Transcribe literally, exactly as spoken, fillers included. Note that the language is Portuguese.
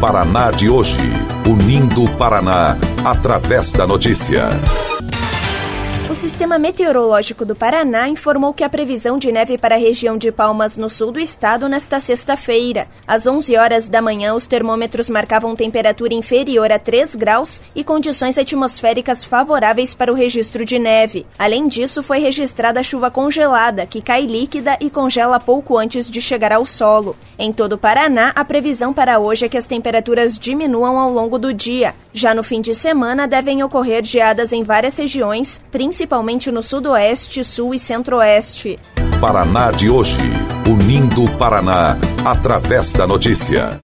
Paraná de hoje, unindo o Paraná através da notícia. O Sistema Meteorológico do Paraná informou que a previsão de neve para a região de Palmas, no sul do estado, nesta sexta-feira. Às onze horas da manhã, os termômetros marcavam temperatura inferior a três graus e condições atmosféricas favoráveis para o registro de neve. Além disso, foi registrada chuva congelada, que cai líquida e congela pouco antes de chegar ao solo. Em todo o Paraná, a previsão para hoje é que as temperaturas diminuam ao longo do dia. Já no fim de semana, devem ocorrer geadas em várias regiões, principalmente no sudoeste, sul e centro-oeste. Paraná de hoje, unindo o Paraná através da notícia.